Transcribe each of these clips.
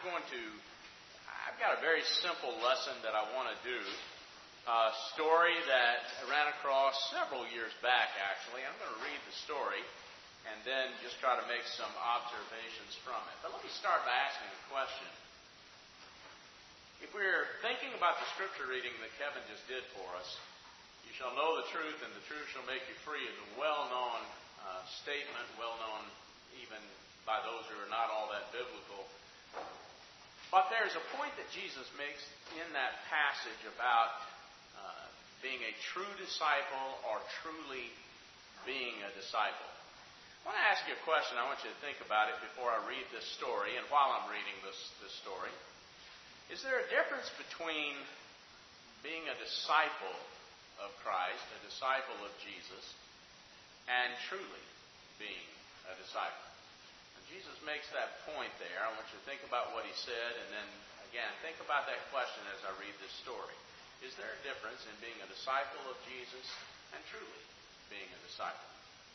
I've got a very simple lesson that I want to do. A story that I ran across several years back, actually. I'm going to read the story and then just try to make some observations from it. But let me start by asking a question. If we're thinking about the scripture reading that Kevin just did for us, you shall know the truth, and the truth shall make you free, is a well-known statement, well-known even by those who are not all that biblical. But there's a point that Jesus makes in that passage about being a true disciple or truly being a disciple. I want to ask you a question. I want you to think about it before I read this story and while I'm reading this story. Is there a difference between being a disciple of Christ, a disciple of Jesus, and truly being a disciple? And Jesus makes that point there. I want you to think about what he said, and then, again, think about that question as I read this story. Is there a difference in being a disciple of Jesus and truly being a disciple?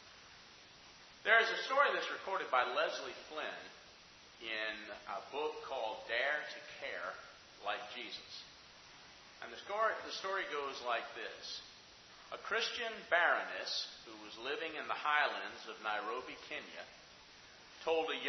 There is a story that's recorded by Leslie Flynn in a book called Dare to Care Like Jesus. And the story goes like this. A Christian baroness who was living in the highlands of Nairobi, Kenya, told of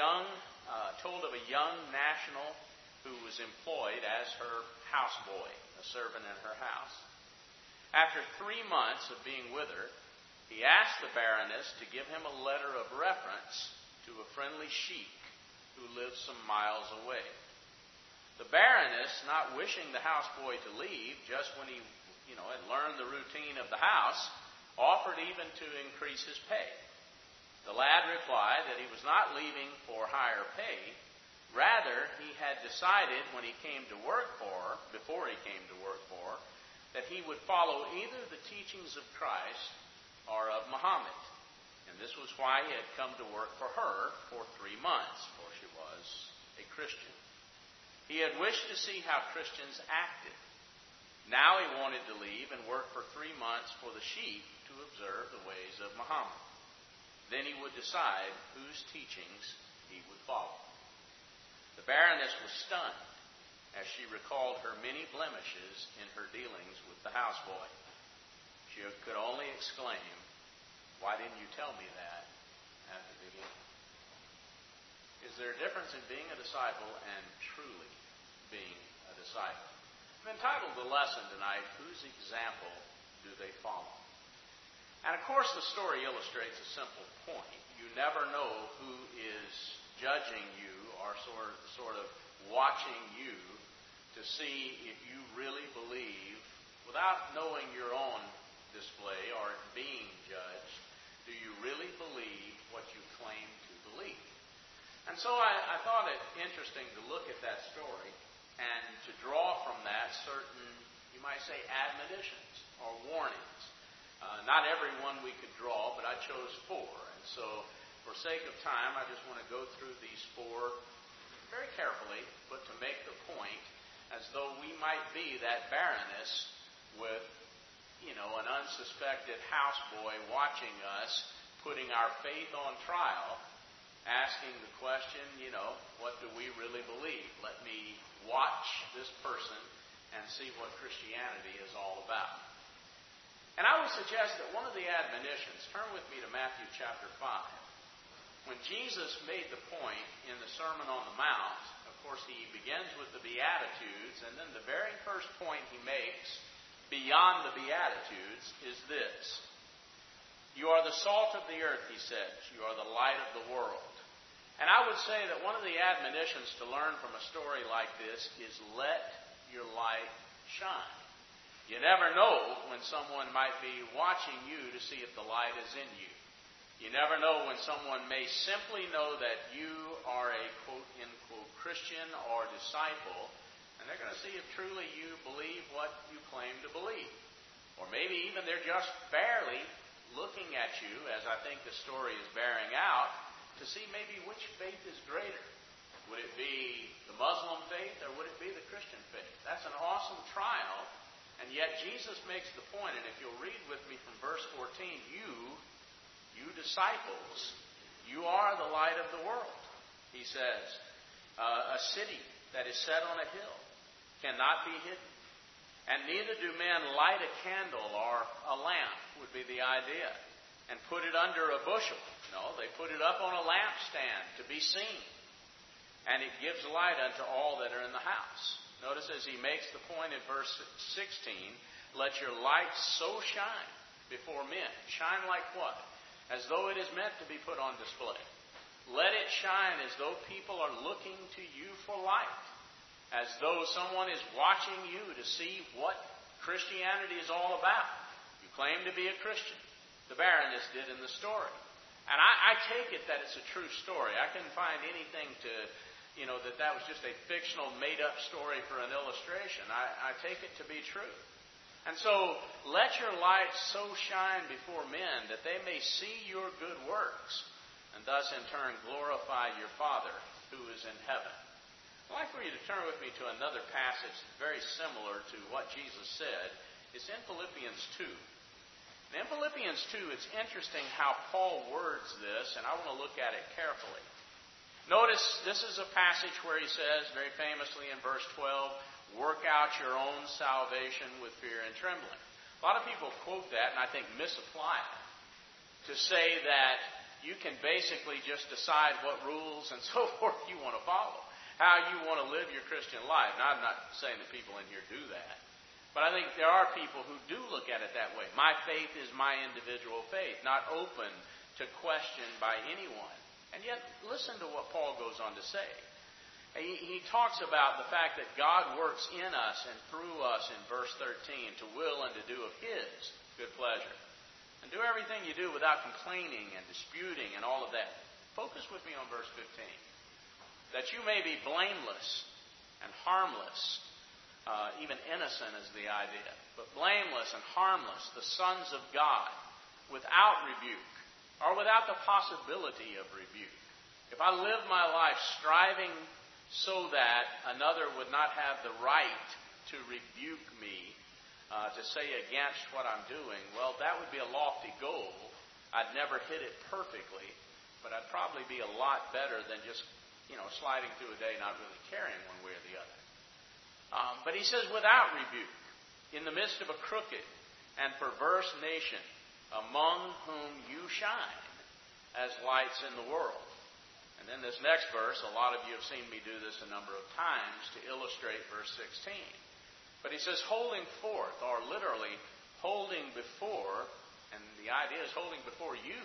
a young national who was employed as her houseboy, a servant in her house. After 3 months of being with her, he asked the baroness to give him a letter of reference to a friendly sheik who lived some miles away. The baroness, not wishing the houseboy to leave just when he had learned the routine of the house, offered even to increase his pay. The lad replied that he was not leaving for higher pay. Rather, he had decided before he came to work for her, that he would follow either the teachings of Christ or of Muhammad. And this was why he had come to work for her for 3 months, for she was a Christian. He had wished to see how Christians acted. Now he wanted to leave and work for 3 months for the sheik to observe the ways of Muhammad. Then he would decide whose teachings he would follow. The baroness was stunned as she recalled her many blemishes in her dealings with the houseboy. She could only exclaim, "Why didn't you tell me that at the beginning?" Is there a difference in being a disciple and truly being a disciple? I've entitled the lesson tonight, "Whose Example Do They Follow?" And of course the story illustrates a simple point. You never know who is judging you or sort of watching you to see if you really believe, without knowing your own display or being judged, do you really believe what you claim to believe? And so I thought it interesting to look at that story and to draw from that certain, you might say, admonitions or warnings. Not every one we could draw, but I chose 4. And so, for sake of time, I just want to go through these 4 very carefully, but to make the point as though we might be that baroness with, an unsuspected houseboy watching us, putting our faith on trial, asking the question, what do we really believe? Let me watch this person and see what Christianity is all about. And I would suggest that one of the admonitions, turn with me to Matthew chapter 5. When Jesus made the point in the Sermon on the Mount, of course he begins with the Beatitudes, and then the very first point he makes beyond the Beatitudes is this. You are the salt of the earth, he says. You are the light of the world. And I would say that one of the admonitions to learn from a story like this is let your light shine. You never know when someone might be watching you to see if the light is in you. You never know when someone may simply know that you are a quote-unquote Christian or disciple, and they're going to see if truly you believe what you claim to believe. Or maybe even they're just barely looking at you, as I think the story is bearing out, to see maybe which faith is greater. Would it be the Muslim faith or would it be the Christian faith? That's an awesome trial, and yet Jesus makes the point, and if you'll read with me from verse 14, you disciples, you are the light of the world. He says, a city that is set on a hill cannot be hidden. And neither do men light a candle or a lamp, would be the idea, and put it under a bushel. No, they put it up on a lampstand to be seen. And it gives light unto all that are in the house. Notice as he makes the point in verse 16, let your light so shine before men. Shine like what? As though it is meant to be put on display. Let it shine as though people are looking to you for light. As though someone is watching you to see what Christianity is all about. You claim to be a Christian. The Baroness did in the story. And I take it that it's a true story. I couldn't find anything to, that was just a fictional, made-up story for an illustration. I take it to be true. And so, let your light so shine before men that they may see your good works, and thus in turn glorify your Father who is in heaven. I'd like for you to turn with me to another passage very similar to what Jesus said. It's in Philippians 2. And in Philippians 2, it's interesting how Paul words this, and I want to look at it carefully. Notice, this is a passage where he says, very famously in verse 12, work out your own salvation with fear and trembling. A lot of people quote that, and I think misapply it, to say that you can basically just decide what rules and so forth you want to follow, how you want to live your Christian life. Now, I'm not saying that people in here do that. But I think there are people who do look at it that way. My faith is my individual faith, not open to question by anyone. And yet, listen to what Paul goes on to say. He talks about the fact that God works in us and through us in verse 13 to will and to do of His good pleasure. And do everything you do without complaining and disputing and all of that. Focus with me on verse 15. That you may be blameless and harmless. Even innocent is the idea. But blameless and harmless, the sons of God, without rebuke, or without the possibility of rebuke. If I live my life striving so that another would not have the right to rebuke me, to say against what I'm doing, well, that would be a lofty goal. I'd never hit it perfectly, but I'd probably be a lot better than just, sliding through a day not really caring one way or the other. But he says, without rebuke, in the midst of a crooked and perverse nation, among whom you shine as lights in the world. And then this next verse, a lot of you have seen me do this a number of times to illustrate verse 16. But he says, holding forth, or literally holding before, and the idea is holding before you,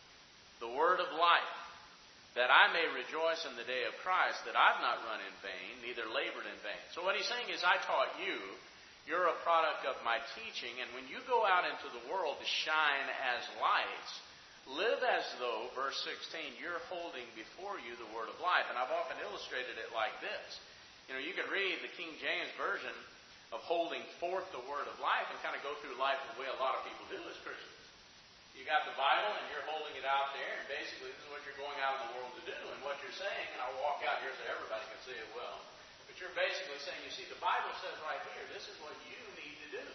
the word of life, that I may rejoice in the day of Christ, that I've not run in vain, neither labored in vain. So what he's saying is, I taught you, you're a product of my teaching, and when you go out into the world to shine as lights, live as though, verse 16, you're holding before you the word of life. And I've often illustrated it like this. You can read the King James Version of holding forth the word of life and kind of go through life the way a lot of people do as Christians. You got the Bible and you're holding it out there, and basically this is what you're going out in the world to do. And what you're saying, and I'll walk out here so everybody can see it well, but you're basically saying, you see, the Bible says right here, this is what you need to do.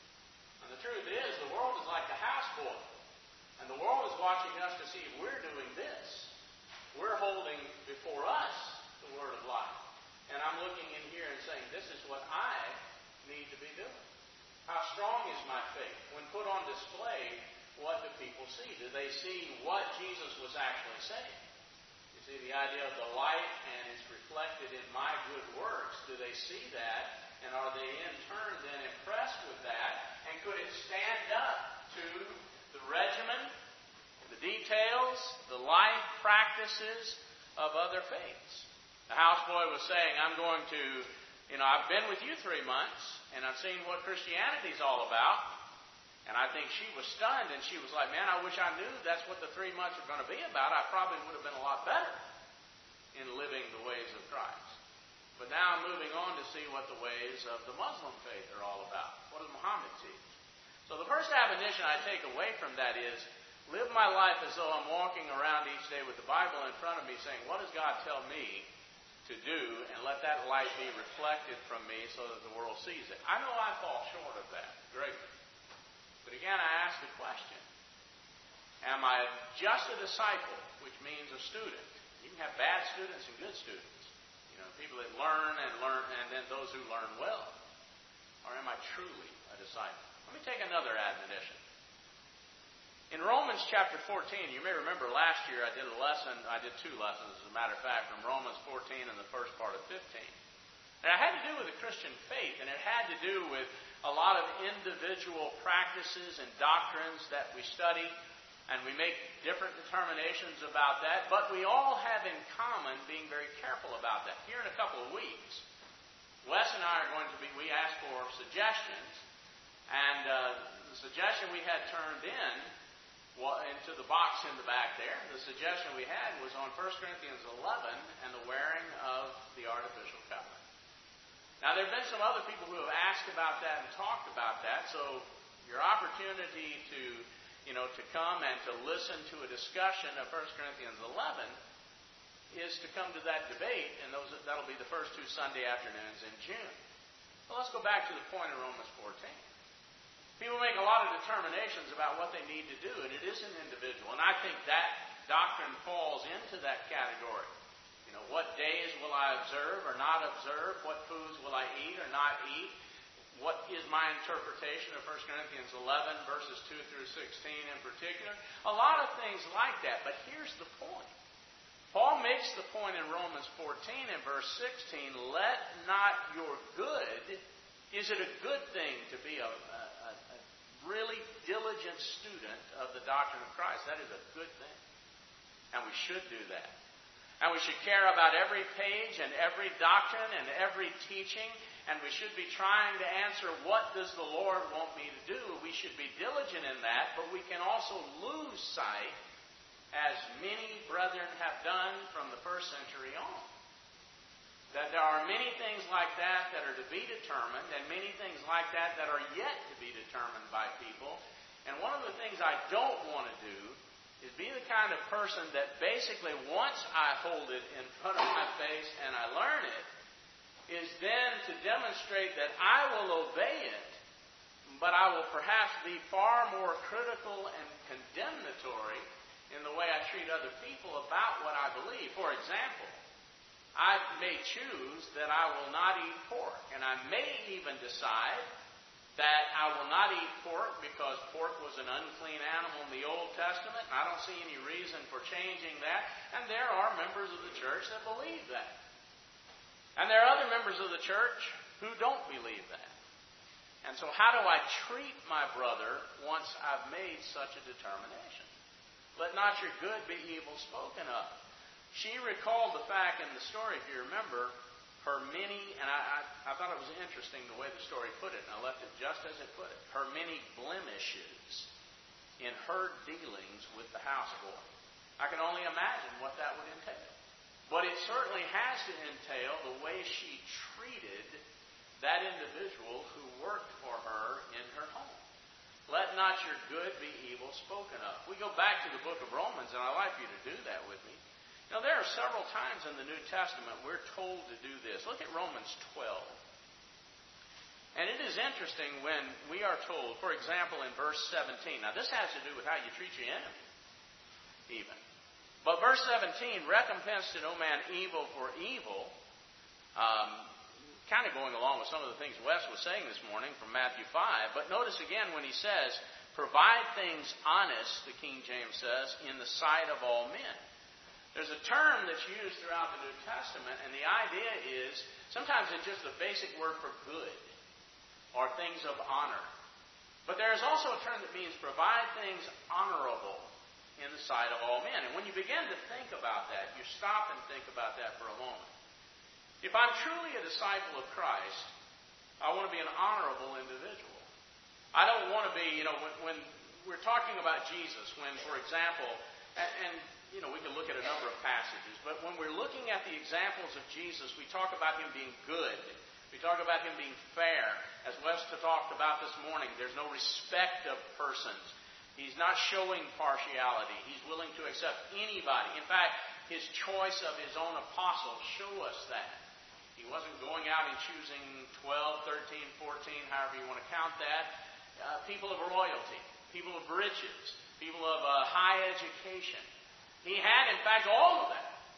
And the truth is, the world is like the houseboy. And the world is watching us to see if we're doing this. We're holding before us the word of life. And I'm looking in here and saying, this is what I need to be doing. How strong is my faith? When put on display, what do people see? Do they see what Jesus was actually saying? You see the idea of the light, and it's reflected in my good works. Do they see that? And are they in turn then impressed with that? And could it stand up to the regimen, the details, the life practices of other faiths? The houseboy was saying, I'm going to, I've been with you 3 months, and I've seen what Christianity is all about. And I think she was stunned, and she was like, man, I wish I knew that's what the 3 months are going to be about. I probably would have been a lot better in living the ways of Christ. But now I'm moving on to see what the ways of the Muslim faith are all about. What does Muhammad teach? So the first admonition I take away from that is, live my life as though I'm walking around each day with the Bible in front of me saying, what does God tell me to do? And let that light be reflected from me so that the world sees it. I know I fall short of that greatly. But again, I ask the question, am I just a disciple, which means a student? You can have bad students and good students. People that learn, and then those who learn well? Or am I truly a disciple? Let me take another admonition. In Romans chapter 14, you may remember last year I did two lessons, as a matter of fact, from Romans 14 and the first part of 15. And it had to do with the Christian faith, and it had to do with a lot of individual practices and doctrines that we study, and we make different determinations about that, but we all have in common being very careful about that. Here in a couple of weeks, Wes and I are going to we asked for suggestions, and the suggestion we had turned into the box in the back there, the suggestion we had was on 1 Corinthians 11 and the wearing of the artificial covenant. Now, there have been some other people who have asked about that and talked about that, so your opportunity to come and to listen to a discussion of 1 Corinthians 11 is to come to that debate, and that'll be the first two Sunday afternoons in June. Well, let's go back to the point in Romans 14. People make a lot of determinations about what they need to do, and it is an individual. And I think that doctrine falls into that category. What days will I observe or not observe? What foods will I eat or not eat? What is my interpretation of 1 Corinthians 11, verses 2 through 16 in particular? A lot of things like that, but here's the point. Paul makes the point in Romans 14 and verse 16, let not your good, is it a good thing to be a really diligent student of the doctrine of Christ? That is a good thing. And we should do that. And we should care about every page and every doctrine and every teaching. And we should be trying to answer, what does the Lord want me to do? We should be diligent in that, but we can also lose sight, as many brethren have done from the first century on, that there are many things like that that are to be determined, and many things like that that are yet to be determined by people. And one of the things I don't want to do is be the kind of person that basically, once I hold it in front of my face and I learn it, is then to demonstrate that I will obey it, but I will perhaps be far more critical and condemnatory in the way I treat other people about what I believe. For example, I may choose that I will not eat pork, and I may even decide that I will not eat pork because pork was an unclean animal in the Old Testament, and I don't see any reason for changing that. And there are members of the church that believe that. And there are other members of the church who don't believe that. And so how do I treat my brother once I've made such a determination? Let not your good be evil spoken of. She recalled the fact in the story, if you remember, her many, and I thought it was interesting the way the story put it, and I left it just as it put it, her many blemishes in her dealings with the houseboy. I can only imagine what that would entail. But it certainly has to entail the way she treated that individual who worked for her in her home. Let not your good be evil spoken of. We go back to the book of Romans, and I'd like you to do that with me. Now, there are several times in the New Testament we're told to do this. Look at Romans 12. And it is interesting when we are told, for example, in verse 17. Now, this has to do with how you treat your enemy, even. But verse 17, recompense to no man evil for evil, kind of going along with some of the things Wes was saying this morning from Matthew 5. But notice again when he says, provide things honest, the King James says, in the sight of all men. There's a term that's used throughout the New Testament, and the idea is, sometimes it's just the basic word for good, or things of honor. But there is also a term that means provide things honorable in the sight of all men. And when you begin to think about that, you stop and think about that for a moment. If I'm truly a disciple of Christ, I want to be an honorable individual. I don't want to be, when we're talking about Jesus, when, for example, and we can look at a number of passages, but when we're looking at the examples of Jesus, we talk about him being good. We talk about him being fair. As Westa talked about this morning, there's no respect of persons. He's not showing partiality. He's willing to accept anybody. In fact, his choice of his own apostles show us that. He wasn't going out and choosing 12, 13, 14, however you want to count that, people of royalty, people of riches, people of high education. He had, in fact, all of that.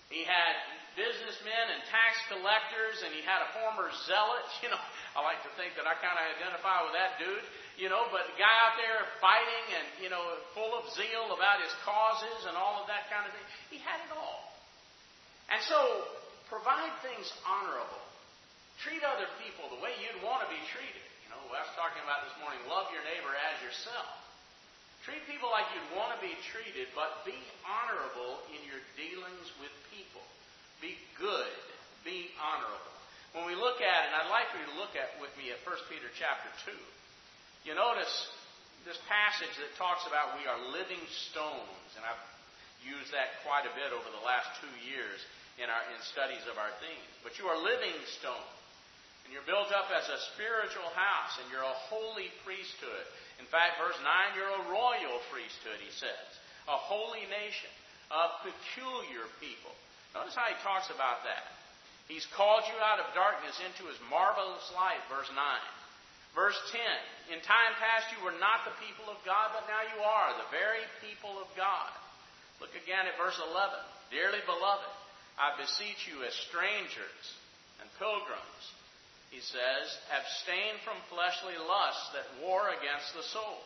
He had businessmen and tax collectors, and he had a former zealot. I like to think that I kind of identify with that dude. But the guy out there fighting and, full of zeal about his causes and all of that kind of thing. He had it all. And so, provide things honorable. Treat other people the way you'd want to be treated. I was talking about this morning, love your neighbor as yourself. Treat people like you'd want to be treated, but be honorable in your dealings with people. Be good. Be honorable. When we look at it, and I'd like for you to look with me at 1 Peter chapter 2. You notice this passage that talks about we are living stones, and I've used that quite a bit over the last 2 years in studies of our themes. But you are living stones. And you're built up as a spiritual house, and you're a holy priesthood. In fact, verse 9, you're a royal priesthood, he says. A holy nation, a peculiar people. Notice how he talks about that. He's called you out of darkness into his marvelous light, verse 9. Verse 10, in time past you were not the people of God, but now you are, the very people of God. Look again at verse 11. Dearly beloved, I beseech you as strangers and pilgrims, he says, abstain from fleshly lusts that war against the soul.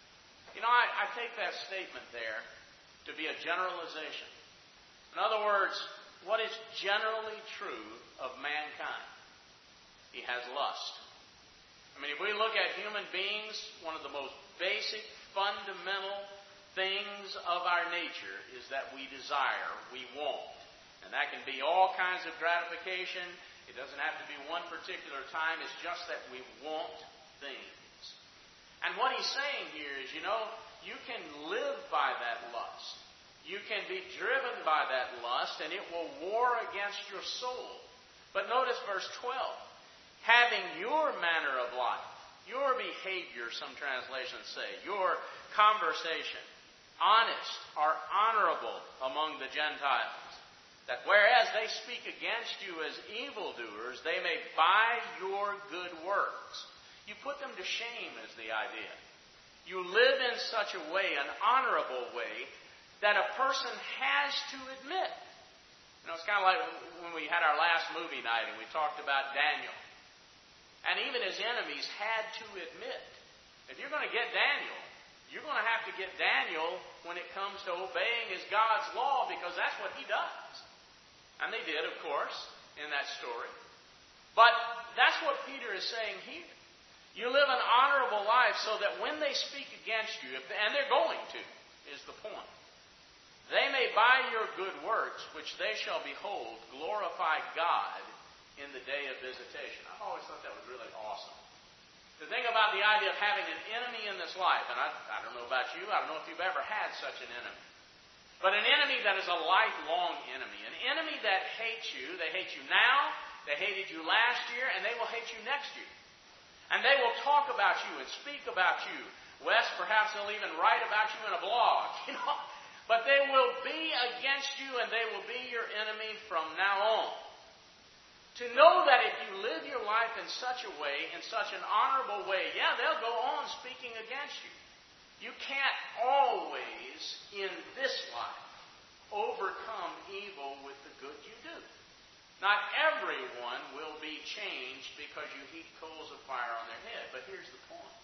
I take that statement there to be a generalization. In other words, what is generally true of mankind? He has lust. If we look at human beings, one of the most basic, fundamental things of our nature is that we desire, we want. And that can be all kinds of gratification. It doesn't have to be one particular time. It's just that we want things. And what he's saying here is, you can live by that lust. You can be driven by that lust, and it will war against your soul. But notice verse 12. Having your manner of life, your behavior, some translations say, your conversation, honest or honorable among the Gentiles. That whereas they speak against you as evildoers, they may by your good works. You put them to shame is the idea. You live in such a way, an honorable way, that a person has to admit. It's kind of like when we had our last movie night and we talked about Daniel. And even his enemies had to admit, if you're going to get Daniel, you're going to have to get Daniel when it comes to obeying his God's law, because that's what he does. And they did, of course, in that story. But that's what Peter is saying here. You live an honorable life so that when they speak against you, and they're going to, is the point, they may by your good works, which they shall behold, glorify God in the day of visitation. I've always thought that was really awesome. The thing about the idea of having an enemy in this life, and I don't know about you, I don't know if you've ever had such an enemy. But an enemy that is a lifelong enemy. An enemy that hates you. They hate you now. They hated you last year. And they will hate you next year. And they will talk about you and speak about you. Wes, perhaps they'll even write about you in a blog. But they will be against you and they will be your enemy from now on. To know that if you live your life in such a way, in such an honorable way, they'll go on speaking against you. You can't always, in this life, overcome evil with the good you do. Not everyone will be changed because you heap coals of fire on their head. But here's the point.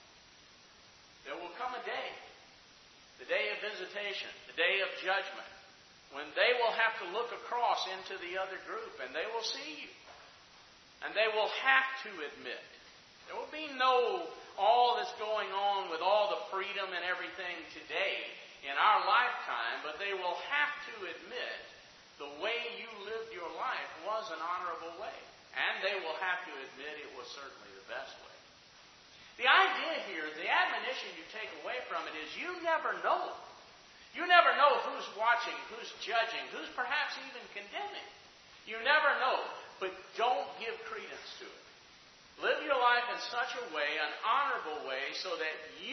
There will come a day, the day of visitation, the day of judgment, when they will have to look across into the other group and they will see you. And they will have to admit. There will be all that's going on with all the freedom and everything today in our lifetime, but they will have to admit the way you lived your life was an honorable way. And they will have to admit it was certainly the best way. The idea here, the admonition you take away from it is you never know. You never know who's watching, who's judging, who's perhaps even condemning. You never know, but don't give credence to it. Live your life in such a way, an honorable way, so that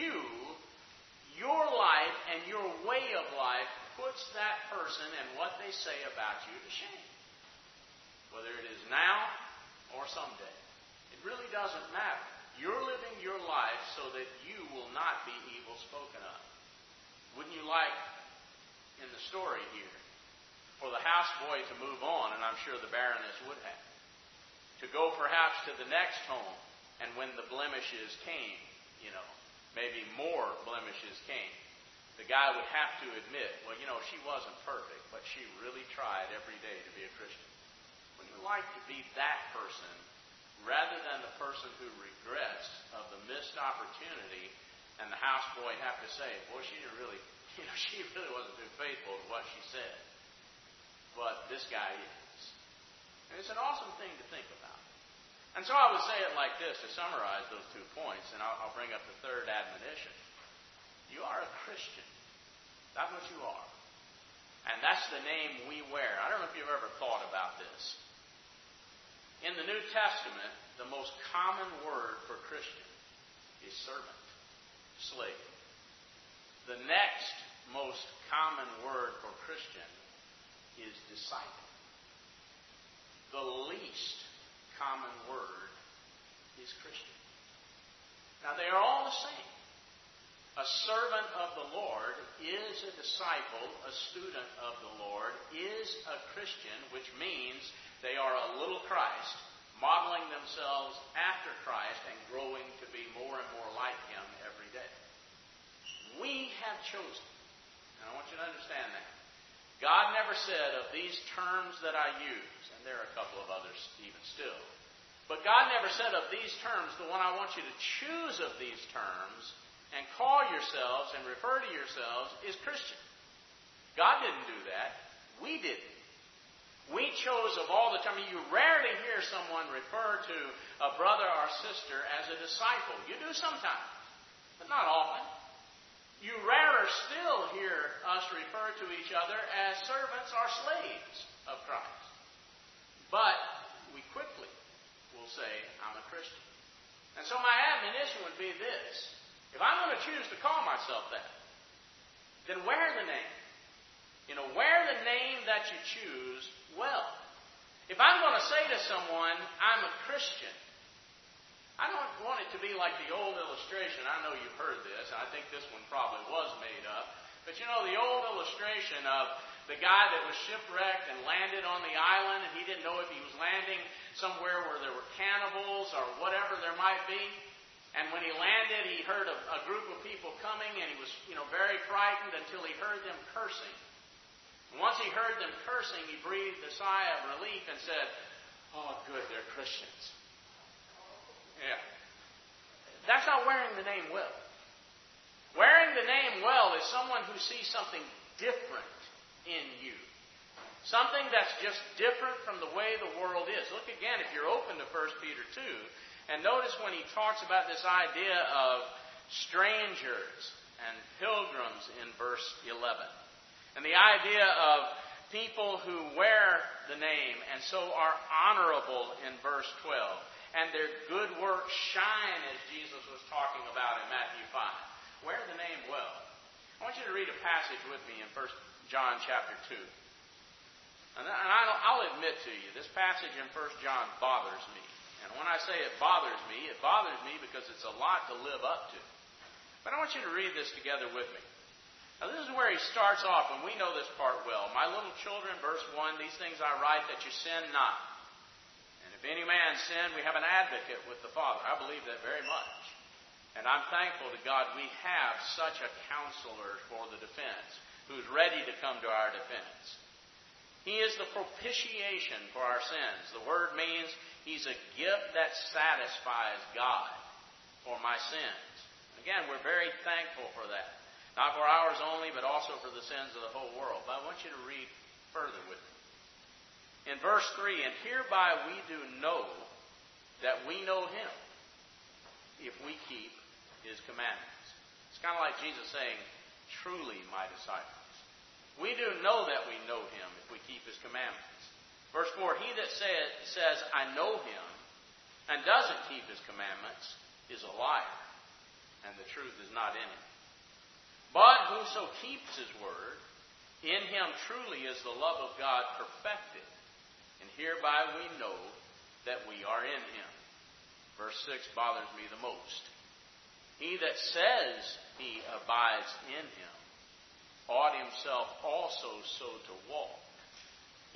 your life and your way of life puts that person and what they say about you to shame. Whether it is now or someday. It really doesn't matter. You're living your life so that you will not be evil spoken of. Wouldn't you like, in the story here, for the house houseboy to move on, and I'm sure the Baroness would have. To go perhaps to the next home, and when the blemishes came, maybe more blemishes came, the guy would have to admit, well, she wasn't perfect, but she really tried every day to be a Christian. Would you like to be that person rather than the person who regrets of the missed opportunity and the houseboy have to say, boy, she really wasn't too faithful to what she said. But this guy is. And it's an awesome thing to think about. And so I would say it like this to summarize those 2 points, and I'll bring up the third admonition. You are a Christian. That's what you are. And that's the name we wear. I don't know if you've ever thought about this. In the New Testament, the most common word for Christian is servant, slave. The next most common word for Christian is disciple. The least common word is Christian. Now, they are all the same. A servant of the Lord is a disciple. A student of the Lord is a Christian, which means they are a little Christ, modeling themselves after Christ and growing to be more and more like Him every day. We have chosen, and I want you to understand that. God never said of these terms that I use, and there are a couple of others even still, but God never said of these terms, the one I want you to choose of these terms and call yourselves and refer to yourselves is Christian. God didn't do that. We didn't. We chose of all the time. You rarely hear someone refer to a brother or sister as a disciple. You do sometimes, but not often. You rarer still hear us refer to each other as servants or slaves of Christ. But we quickly will say, I'm a Christian. And so my admonition would be this. If I'm going to choose to call myself that, then wear the name. Wear the name that you choose well. If I'm going to say to someone, I'm a Christian, I don't want it to be like the old illustration. I know you've heard this, and I think this one probably was made up. But the old illustration of the guy that was shipwrecked and landed on the island, and he didn't know if he was landing somewhere where there were cannibals or whatever there might be. And when he landed, he heard a group of people coming, and he was, very frightened until he heard them cursing. And once he heard them cursing, he breathed a sigh of relief and said, oh, good, they're Christians. Yeah. That's not wearing the name well. Wearing the name well is someone who sees something different in you. Something that's just different from the way the world is. Look again, if you're open to 1 Peter 2, and notice when he talks about this idea of strangers and pilgrims in verse 11. And the idea of people who wear the name and so are honorable in verse 12. And their good works shine, as Jesus was talking about in Matthew 5. Wear the name well. I want you to read a passage with me in 1 John chapter 2. And I'll admit to you, this passage in 1 John bothers me. And when I say it bothers me because it's a lot to live up to. But I want you to read this together with me. Now this is where he starts off, and we know this part well. My little children, verse 1, these things I write that you sin not. And if any man sin, we have an advocate with the Father. I believe that very much. And I'm thankful to God we have such a counselor for the defense, who's ready to come to our defense. He is the propitiation for our sins. The word means he's a gift that satisfies God for my sins. Again, we're very thankful for that. Not for ours only, but also for the sins of the whole world. But I want you to read further with me. In verse 3, and hereby we do know that we know him if we keep his commandments. It's kind of like Jesus saying, truly my disciples. We do know that we know him if we keep his commandments. Verse 4, he that says, I know him, and doesn't keep his commandments, is a liar, and the truth is not in him. But whoso keeps his word, in him truly is the love of God perfected. And hereby we know that we are in him. Verse 6 bothers me the most. He that says he abides in him ought himself also so to walk.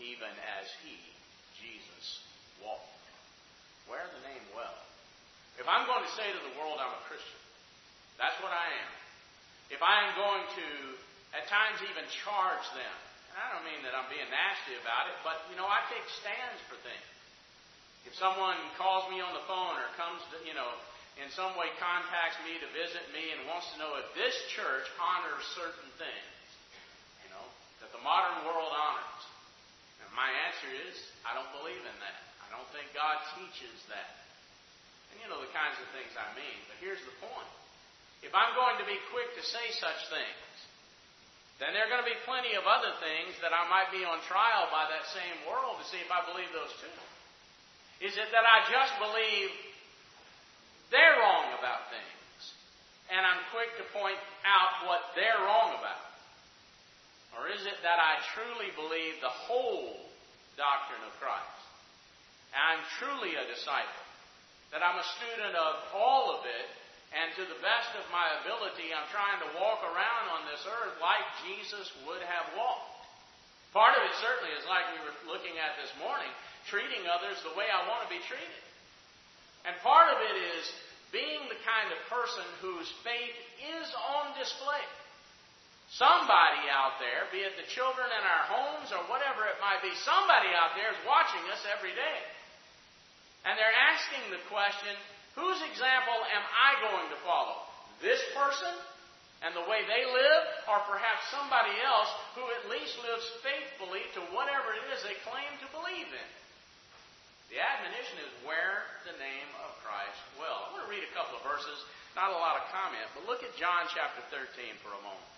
he, Jesus, walked. Wear the name well. If I'm going to say to the world I'm a Christian, that's what I am. If I am going to, at times, even charge them, and I don't mean that I'm being nasty about it, but, I take stands for things. If someone calls me on the phone or comes to, in some way contacts me to visit me and wants to know if this church honors certain things, that the modern world honors. And my answer is, I don't believe in that. I don't think God teaches that. And the kinds of things I mean. But here's the point. If I'm going to be quick to say such things, then there are going to be plenty of other things that I might be on trial by that same world to see if I believe those too. Is it that I just believe they're wrong about things, and I'm quick to point out what they're wrong about? Or is it that I truly believe the whole doctrine of Christ, and I'm truly a disciple, that I'm a student of all of it, and to the best of my ability, I'm trying to walk around on this earth like Jesus would have walked? Part of it certainly is like we were looking at this morning, treating others the way I want to be treated. And part of it is being the kind of person whose faith is on display. Somebody out there, be it the children in our homes or whatever it might be, somebody out there is watching us every day. And they're asking the question, whose example am I going to follow? This person and the way they live, or perhaps somebody else who at least lives faithfully to whatever it is they claim to believe in? The admonition is wear the name of Christ well. I want to read a couple of verses, not a lot of comment, but look at John chapter 13 for a moment.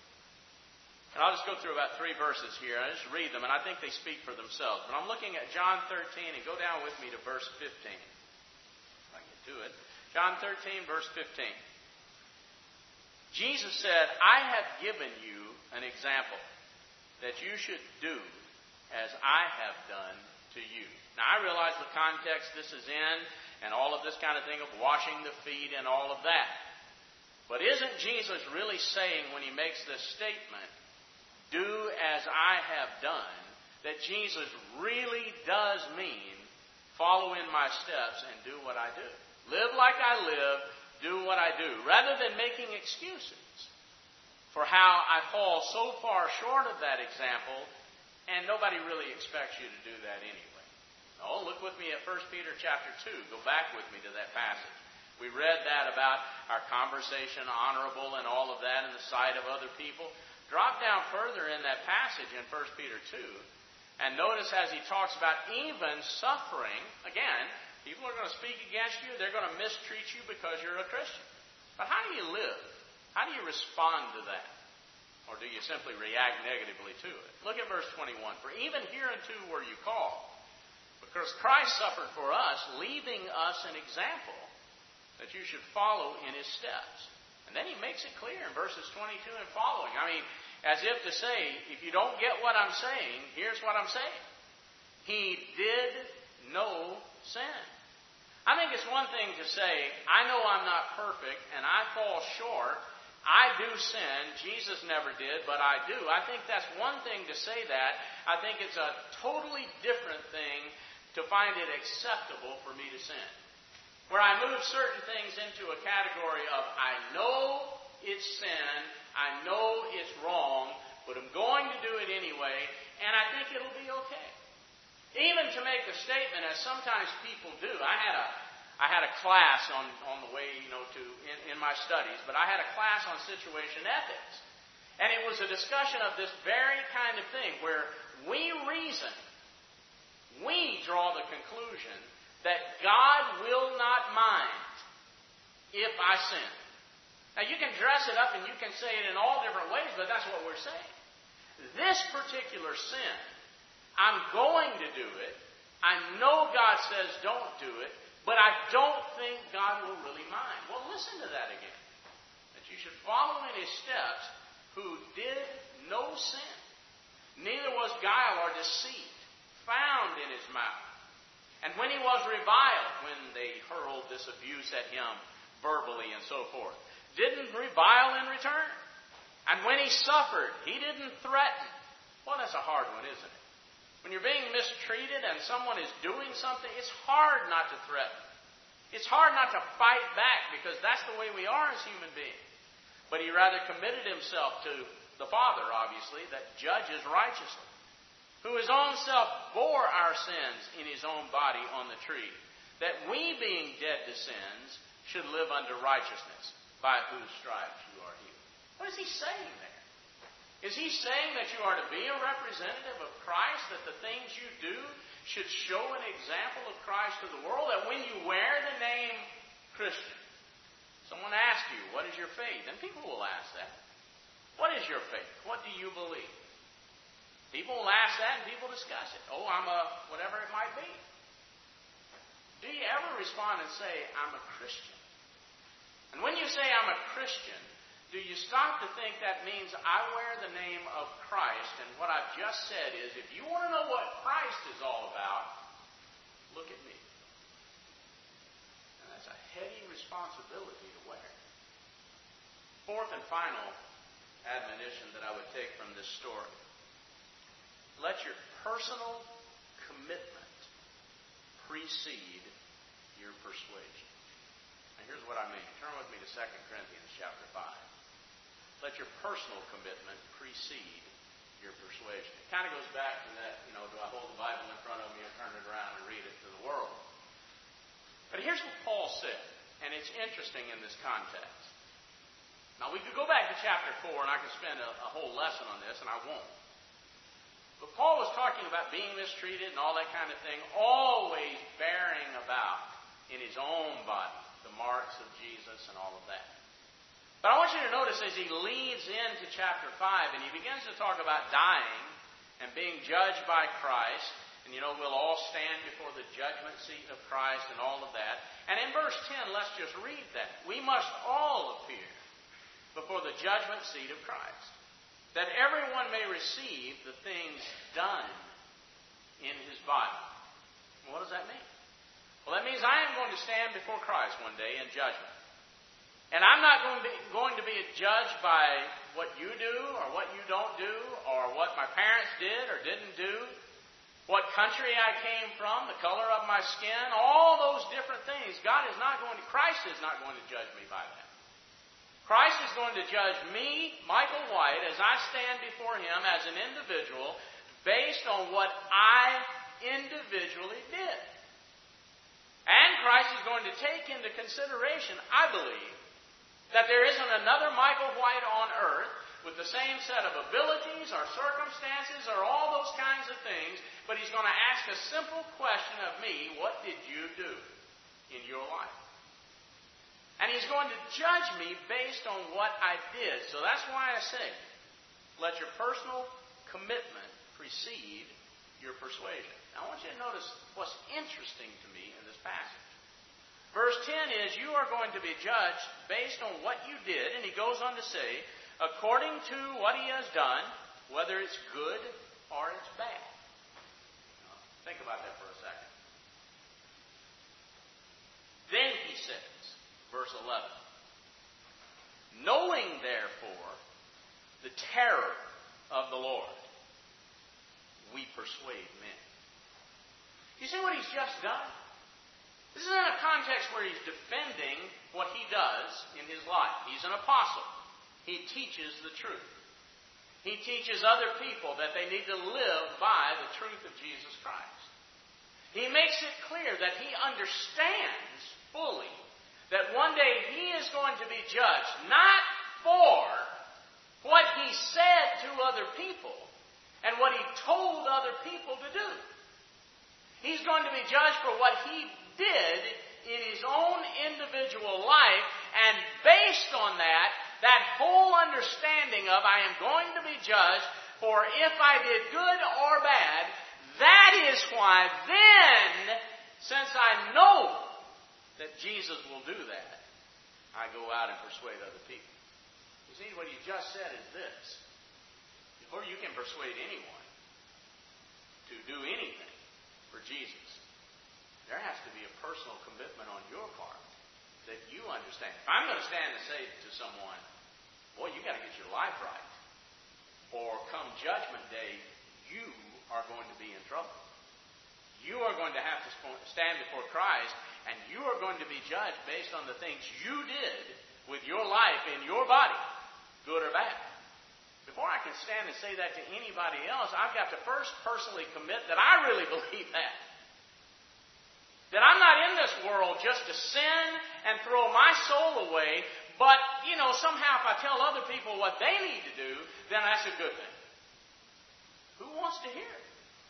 And I'll just go through about 3 verses here. I just read them, and I think they speak for themselves. But I'm looking at John 13, and go down with me to verse 15. If I can get to it. John 13, verse 15. Jesus said, I have given you an example that you should do as I have done to you. Now, I realize the context this is in, and all of this kind of thing of washing the feet and all of that. But isn't Jesus really saying when he makes this statement, do as I have done, that Jesus really does mean follow in my steps and do what I do? Live like I live, do what I do, rather than making excuses for how I fall so far short of that example, and nobody really expects you to do that anyway. No, look with me at 1 Peter chapter 2. Go back with me to that passage. We read that about our conversation honorable and all of that in the sight of other people. Drop down further in that passage in 1 Peter 2, and notice as he talks about even suffering, again, people are going to speak against you, they're going to mistreat you because you're a Christian. But how do you live? How do you respond to that? Or do you simply react negatively to it? Look at verse 21. For even hereunto were you called, because Christ suffered for us, leaving us an example that you should follow in his steps. And then he makes it clear in verses 22 and following. I mean, as if to say, if you don't get what I'm saying, here's what I'm saying. He did no sin. I think it's one thing to say, I know I'm not perfect and I fall short. I do sin. Jesus never did, but I do. I think that's one thing to say that. I think it's a totally different thing to find it acceptable for me to sin. Where I move certain things into a category of, I know it's sin, I know it's wrong, but I'm going to do it anyway, and I think it'll be okay. Even to make a statement, as sometimes people do. I had a class on the way, in my studies, but I had a class on situation ethics. And it was a discussion of this very kind of thing, where we reason, we draw the conclusion that God will not mind if I sin. Now, you can dress it up and you can say it in all different ways, but that's what we're saying. This particular sin, I'm going to do it. I know God says don't do it, but I don't think God will really mind. Well, listen to that again. That you should follow in his steps, who did no sin. Neither was guile or deceit found in his mouth. And when he was reviled, when they hurled this abuse at him verbally and so forth, didn't revile in return. And when he suffered, he didn't threaten. Well, that's a hard one, isn't it? When you're being mistreated and someone is doing something, it's hard not to threaten. It's hard not to fight back because that's the way we are as human beings. But he rather committed himself to the Father, obviously, that judges righteously, who his own self bore our sins in his own body on the tree, that we, being dead to sins, should live unto righteousness, by whose stripes you are healed. What is he saying there? Is he saying that you are to be a representative of Christ, that the things you do should show an example of Christ to the world, that when you wear the name Christian, someone asks you, what is your faith? And people will ask that. What is your faith? What do you believe? People will ask that and people discuss it. Oh, I'm a whatever it might be. Do you ever respond and say, I'm a Christian? And when you say I'm a Christian, do you stop to think that means I wear the name of Christ? And what I've just said is, if you want to know what Christ is all about, look at me. And that's a heady responsibility to wear. Fourth and final admonition that I would take from this story. Let your personal commitment precede your persuasion. Now here's what I mean. Turn with me to 2 Corinthians chapter 5. Let your personal commitment precede your persuasion. It kind of goes back to that, do I hold the Bible in front of me and turn it around and read it to the world? But here's what Paul said, and it's interesting in this context. Now we could go back to chapter 4, and I could spend a whole lesson on this, and I won't. But Paul was talking about being mistreated and all that kind of thing, always bearing about in his own body the marks of Jesus and all of that. But I want you to notice as he leads into chapter 5 and he begins to talk about dying and being judged by Christ, and we'll all stand before the judgment seat of Christ and all of that. And in verse 10, let's just read that. We must all appear before the judgment seat of Christ, that everyone may receive the things done in his body. Well, what does that mean? Well, that means I am going to stand before Christ one day in judgment. And I'm not going to be judged by what you do or what you don't do, or what my parents did or didn't do, what country I came from, the color of my skin, all those different things. Christ is not going to judge me by that. Christ is going to judge me, Michael White, as I stand before him as an individual based on what I individually did. And Christ is going to take into consideration, I believe, that there isn't another Michael White on earth with the same set of abilities or circumstances or all those kinds of things, but he's going to ask a simple question of me: what did you do in your life? And he's going to judge me based on what I did. So that's why I say, let your personal commitment precede your persuasion. Now I want you to notice what's interesting to me in this passage. Verse 10 is, you are going to be judged based on what you did, and he goes on to say, according to what he has done, whether it's good or it's bad. Now, think about that for a second. Then he says, verse 11, knowing therefore the terror of the Lord, we persuade men. You see what he's just done? This is in a context where he's defending what he does in his life. He's an apostle. He teaches the truth. He teaches other people that they need to live by the truth of Jesus Christ. He makes it clear that he understands fully that one day he is going to be judged not for what he said to other people and what he told other people to do. He's going to be judged for what he did in his own individual life, and based on that whole understanding of I am going to be judged for if I did good or bad, that is why then, since I know that Jesus will do that, I go out and persuade other people. You see, what he just said is this: before you can persuade anyone to do anything for Jesus, there has to be a personal commitment on your part that you understand. If I'm going to stand and say to someone, boy, you got to get your life right, or come judgment day, you are going to be in trouble. You are going to have to stand before Christ, and you are going to be judged based on the things you did with your life in your body, good or bad. Before I can stand and say that to anybody else, I've got to first personally commit that I really believe that. That I'm not in this world just to sin and throw my soul away, but, somehow if I tell other people what they need to do, then that's a good thing. Who wants to hear it?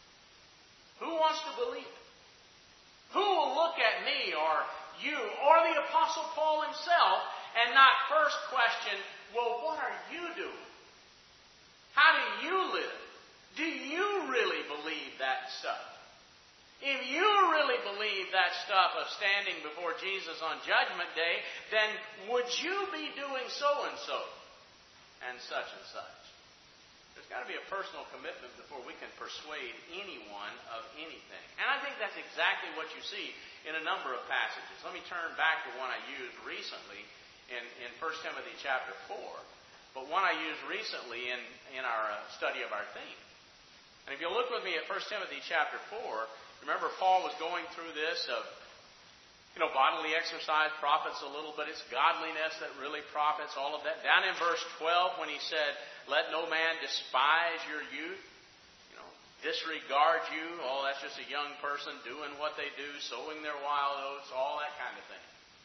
Who wants to believe it? Who will look at me or you or the Apostle Paul himself and not first question, well, what are you doing? How do you live? Do you really believe that stuff? If you really believe that stuff of standing before Jesus on Judgment Day, then would you be doing so-and-so and such? There's got to be a personal commitment before we can persuade anyone of anything. And I think that's exactly what you see in a number of passages. Let me turn back to one I used recently in 1 Timothy chapter 4, but one I used recently in our study of our theme. And if you look with me at 1 Timothy chapter 4, remember Paul was going through this of, bodily exercise profits a little, but it's godliness that really profits, all of that. Down in verse 12 when he said, let no man despise your youth, disregard you. Oh, that's just a young person doing what they do, sowing their wild oats, all that kind of thing.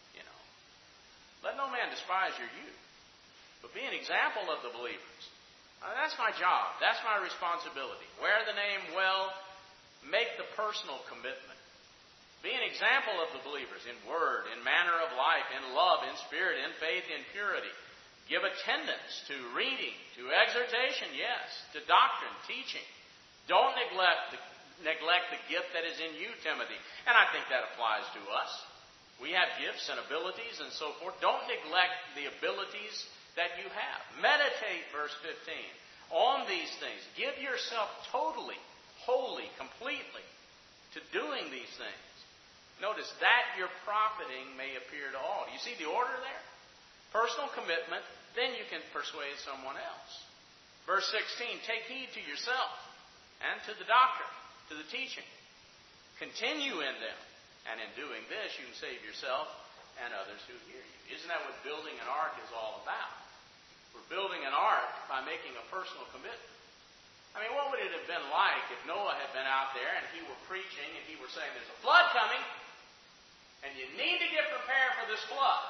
Let no man despise your youth, but be an example of the believers. That's my job. That's my responsibility. Wear the name well. Make the personal commitment. Be an example of the believers in word, in manner of life, in love, in spirit, in faith, in purity. Give attendance to reading, to exhortation, yes, to doctrine, teaching. Don't neglect the gift that is in you, Timothy. And I think that applies to us. We have gifts and abilities and so forth. Don't neglect the abilities that you have. Meditate, verse 15, on these things. Give yourself totally, wholly, completely to doing these things. Notice that your profiting may appear to all. Do you see the order there? Personal commitment, then you can persuade someone else. Verse 16, take heed to yourself and to the doctrine, to the teaching. Continue in them, and in doing this you can save yourself and others who hear you. Isn't that what building an ark is all about? We're building an ark by making a personal commitment. What would it have been like if Noah had been out there and he were preaching and he were saying there's a flood coming and you need to get prepared for this flood?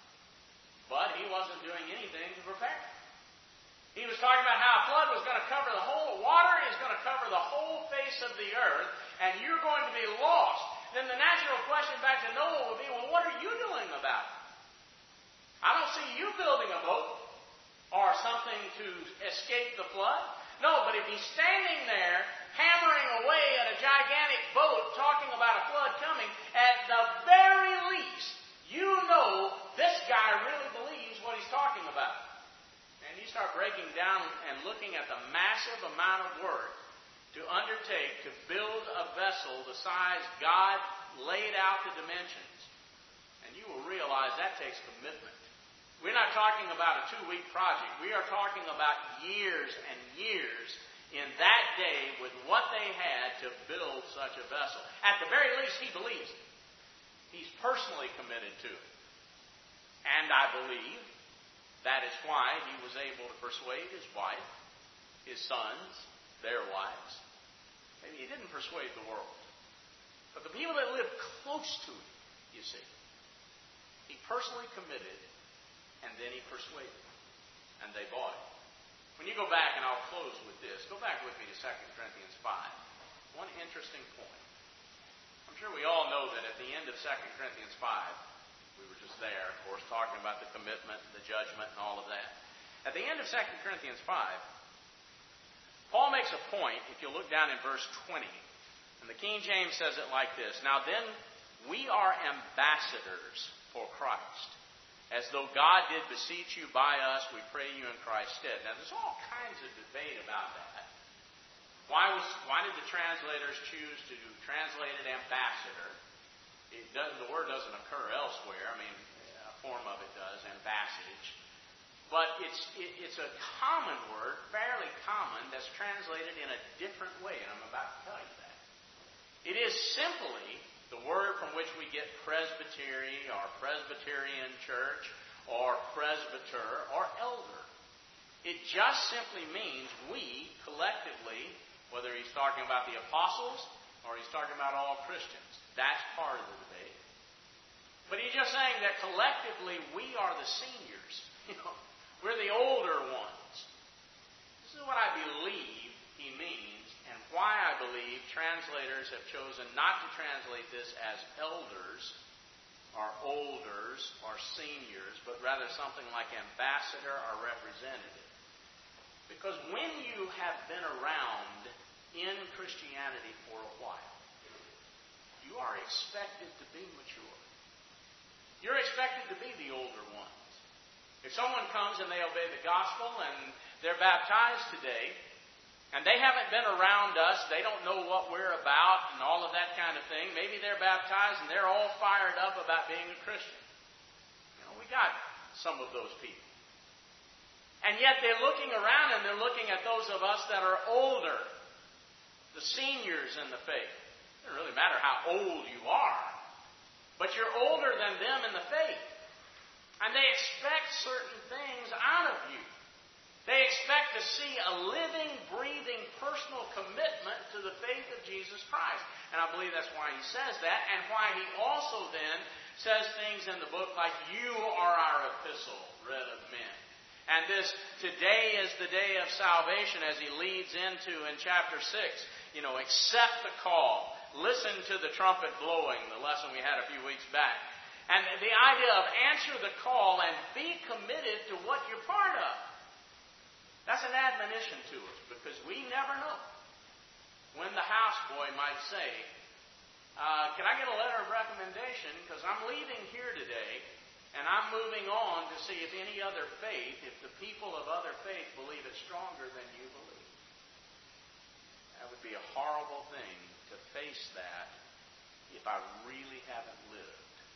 But he wasn't doing anything to prepare. He was talking about how a flood was going to cover the whole water, is going to cover the whole face of the earth, and you're going to be lost. Then the natural question back to Noah would be, well, what are you doing about it? I don't see you building a boat or something to escape the flood. No, but if he's standing there hammering away at a gigantic boat talking about a flood coming, at the very least, you know this guy really believes what he's talking about. And you start breaking down and looking at the massive amount of work to undertake to build a vessel the size God laid out the dimensions. And you will realize that takes commitment. We're not talking about a 2-week project. We are talking about years and years in that day with what they had to build such a vessel. At the very least, he believes it. He's personally committed to it. And I believe that is why he was able to persuade his wife, his sons, their wives. Maybe he didn't persuade the world. But the people that lived close to him, you see, he personally committed, and then he persuaded them. And they bought it. When you go back, and I'll close with this, go back with me to 2 Corinthians 5. One interesting point. I'm sure we all know that at the end of 2 Corinthians 5, we were just there, of course, talking about the commitment, the judgment, and all of that. At the end of 2 Corinthians 5, Paul makes a point, if you look down in verse 20, and the King James says it like this, now then, we are ambassadors for Christ. As though God did beseech you by us, we pray you in Christ's stead. Now, there's all kinds of debate about that. Why did the translators choose to translate it ambassador? The word doesn't occur elsewhere. A form of it does, ambassage. but it's a common word, fairly common, that's translated in a different way, and I'm about to tell you that. It is simply the word from which we get presbytery or Presbyterian church or presbyter or elder. It just simply means we collectively, whether he's talking about the apostles or he's talking about all Christians. That's part of the debate. But he's just saying that collectively we are the seniors. We're the older ones. This is what I believe he means, and why I believe translators have chosen not to translate this as elders or olders or seniors, but rather something like ambassador or representative. Because when you have been around in Christianity for a while, you are expected to be mature. You're expected to be the older ones. If someone comes and they obey the gospel and they're baptized today, and they haven't been around us, they don't know what we're about and all of that kind of thing. Maybe they're baptized and they're all fired up about being a Christian. We got some of those people. And yet they're looking around and they're looking at those of us that are older, the seniors in the faith. It doesn't really matter how old you are, but you're older than them in the faith. And they expect certain things out of you. They expect to see a living, breathing, personal commitment to the faith of Jesus Christ. And I believe that's why he says that, and why he also then says things in the book like, you are our epistle, read of men. And this, today is the day of salvation, as he leads into in chapter 6. Accept the call. Listen to the trumpet blowing, the lesson we had a few weeks back. And the idea of answer the call and be committed to what you're part of. That's an admonition to us, because we never know when the houseboy might say, can I get a letter of recommendation? Because I'm leaving here today, and I'm moving on to see if any other faith, if the people of other faith believe it stronger than you believe. That would be a horrible thing to face that if I really haven't lived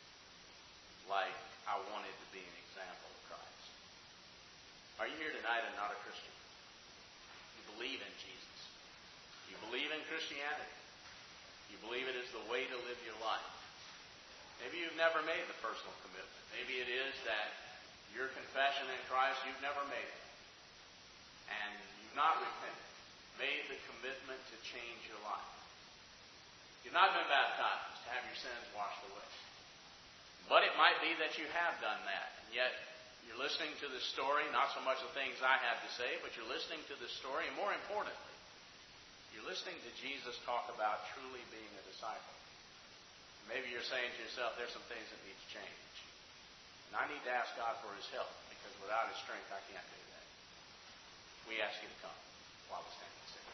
like I wanted to be an example of Christ. Are you here tonight and not a Christian? You believe in Jesus. You believe in Christianity. You believe it is the way to live your life. Maybe you've never made the personal commitment. Maybe it is that your confession in Christ, you've never made it. And you've not repented. Made the commitment to change your life. You've not been baptized to have your sins washed away. But it might be that you have done that. And yet, you're listening to the story, not so much the things I have to say, but you're listening to the story, and more importantly, you're listening to Jesus talk about truly being a disciple. Maybe you're saying to yourself, there's some things that need to change. And I need to ask God for his help, because without his strength, I can't do that. We ask you to come while we stand and sing.